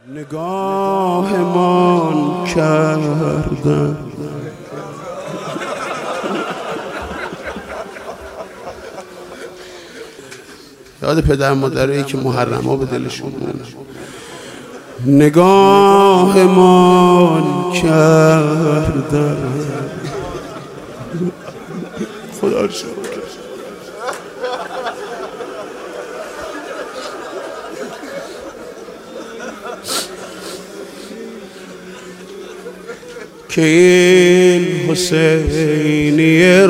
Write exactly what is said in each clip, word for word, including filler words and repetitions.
نگاهمان کردن یاد پدر مادرایی که محرما به دلشون مونه. نگاهمان کردن خدا رو شکر که این حسینیه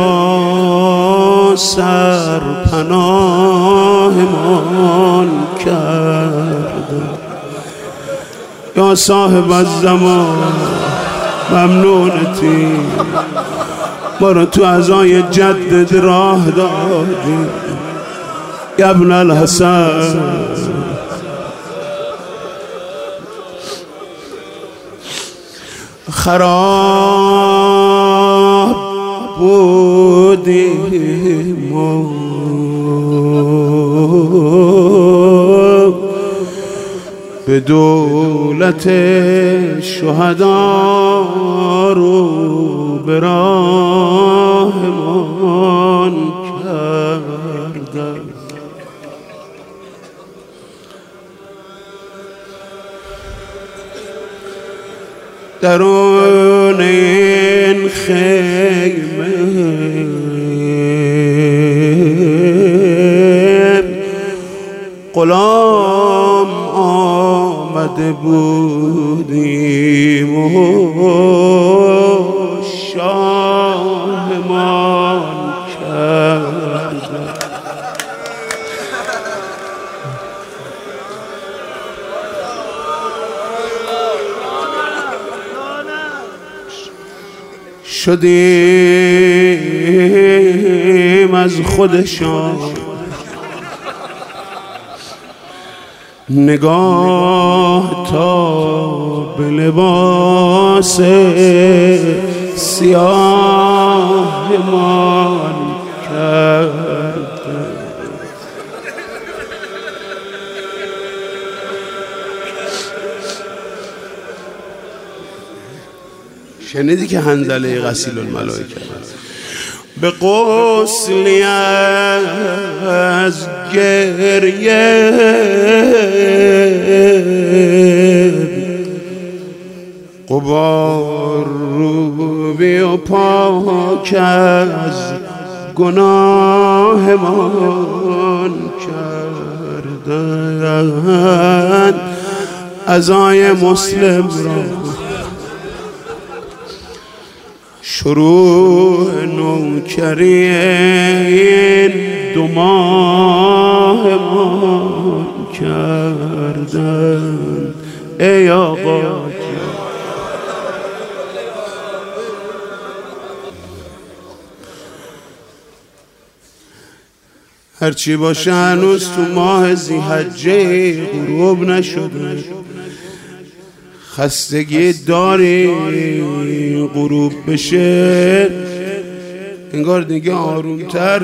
را سرپناهمان کرد. یا صاحب الزمان ممنونتی ما رو تو عزای جدد راه دادی. یا ابن الحسن خراب بودیم و به دولت شهدا رو به راهمان کردن. درون این خیمه غلام آمده بودیم و شاهمان کردن. شدیم از خودشان نگاه تا به لباس سیاهمان کردن. شنیدی که حنظله غسیل الملائکه به غسلی از گریه غبار رو بی و پاک از گناهمان کردن. عزای مسلم را شروع نوکری این دو ماه ما کردن. ای آقا هرچی باشه هنوز تو ماه ذی‌حجه غروب نشده. خستگی داری غروب بشه انگار دیگه آرومتر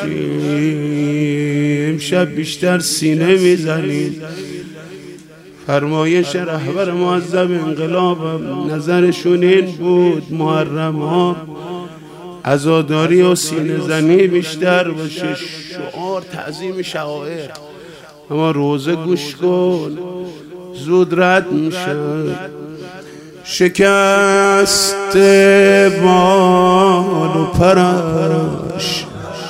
میشی. امشب بیشتر سینه میزنی. فرمایش رهبر معظم انقلابم نظرشون این بود محرم ها عزاداری و سینه زنی بیشتر باشه. شعار تعظیم شعائر. اما روزه گوش کن زود رد میشه. شکست بال و پرش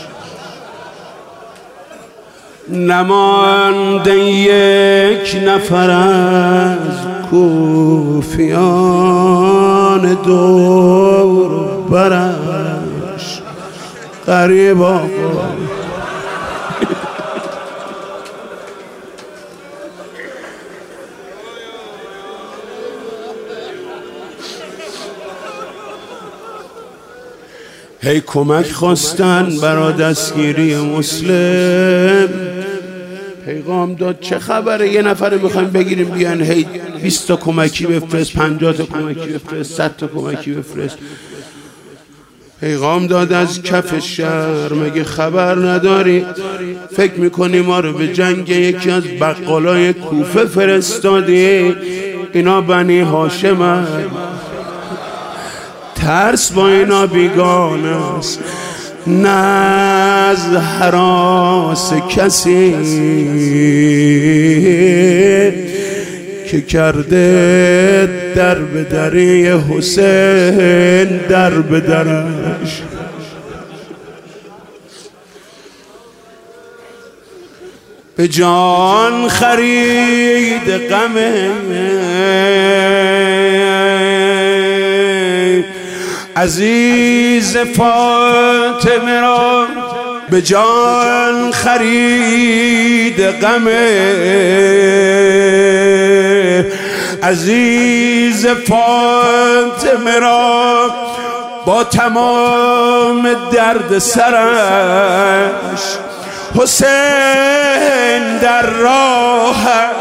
نمانده یک نفر از کوفیان دور برش. غریب آقا هی کمک خواستن برای دستگیری مسلم. پیغام داد چه خبره یه نفر میخوایم بگیریم بیان. هی بیست تا کمکی بفرست، پنجاه تا کمکی بفرست، صد تا کمکی بفرست. پیغام داد از کف شهر مگه خبر نداری؟ فکر میکنی ما رو به جنگ یکی از بقالای کوفه فرستادی؟ اینا بنی هاشمن، ترس با اینا بیگانه است، نه از هراس کسی که کرده در به دری حسین در به درش. به جان خرید غم عزیز فاطمه را، به جان خرید غم عزیز فاطمه را، با تمام درد سرش حسین در راه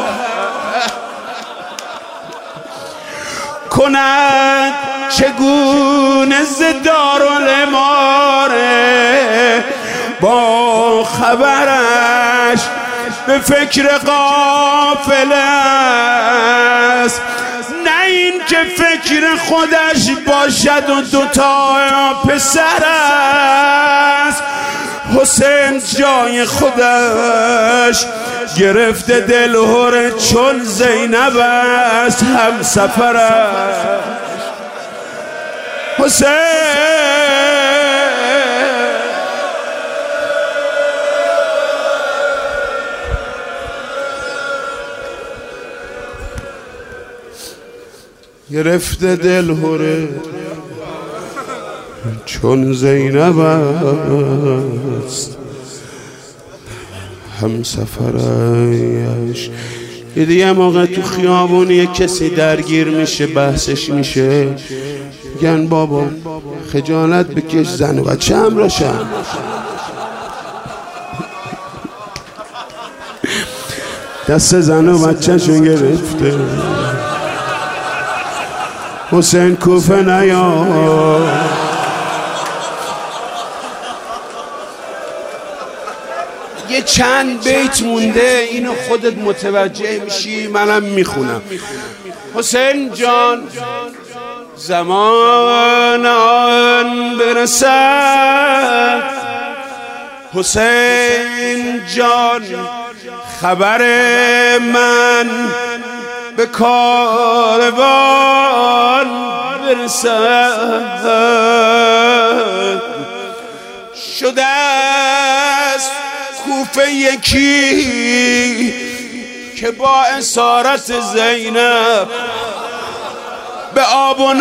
کند چگونه ز دارالاماره با خبرش به فکر قافله است، نه این که فکر خودش باشد و دوتا پسر است. حسین جای خودش گرفته دلهره چون زینب است هم سفرش. حسین گرفته دلهره چون زینب است هم سفرش. یه دیگه موقع تو خیابون یه کسی درگیر میشه بحثش میشه، میگن بابا خجالت بکش زن و بچه هم راشن. دست زن و بچه شون گرفته. حسین کوفه نیا، یه چند بیت مونده اینو خودت متوجه میشی منم میخونم. حسین جان زمان آن برسد، حسین جان خبر من به کاروان برسد، شده است کوفه یکی که با اسارت زینب به آب و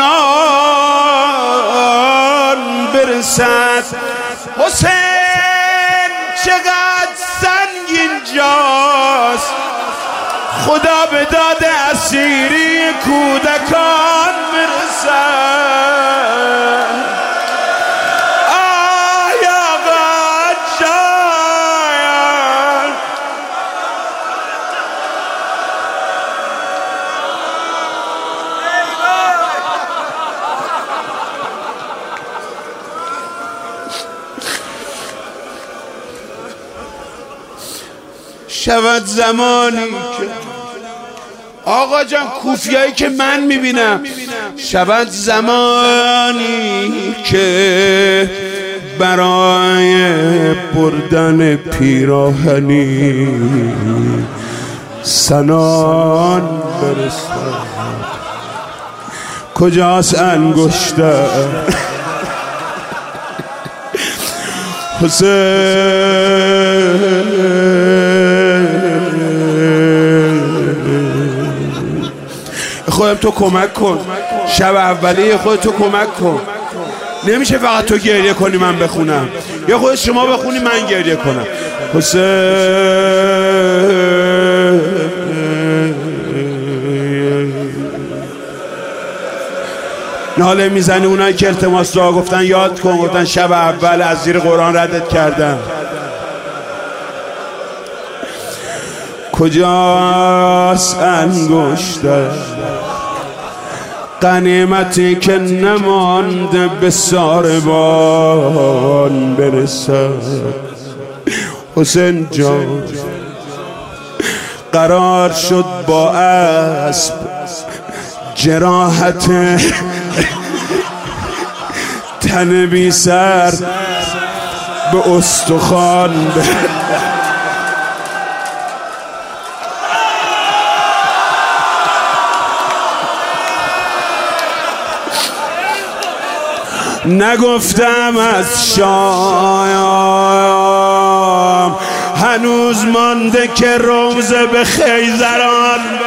نان برسد. حسین چقدر سنگین جاست، خدا به داد اسیری کودکان برسد. آی آقا جان شود زمانی که آقا جان کوفیایی که من میبینم، شود زمانی که برای بردن پیراهنی سنان برسد. کجاست انگشتر حسین؟ خودم تو کمک کن، شب اولیه خودت تو کمک کن. نمیشه فقط تو گریه کنی من بخونم، یا خود شما بخونی من گریه کنم. حسین ناله میزنی. اونایی که التماس دعا گفتن یاد کن، گفتن شب اول از زیر قرآن ردت کردن. کجاست انگشتر غنیمتی که نمانده به ساربان برسد. حسین جان قرار شد با اسب جراحت تن بی سر به استخوان نگفتم از شام هنوز مانده که روزه به خیزران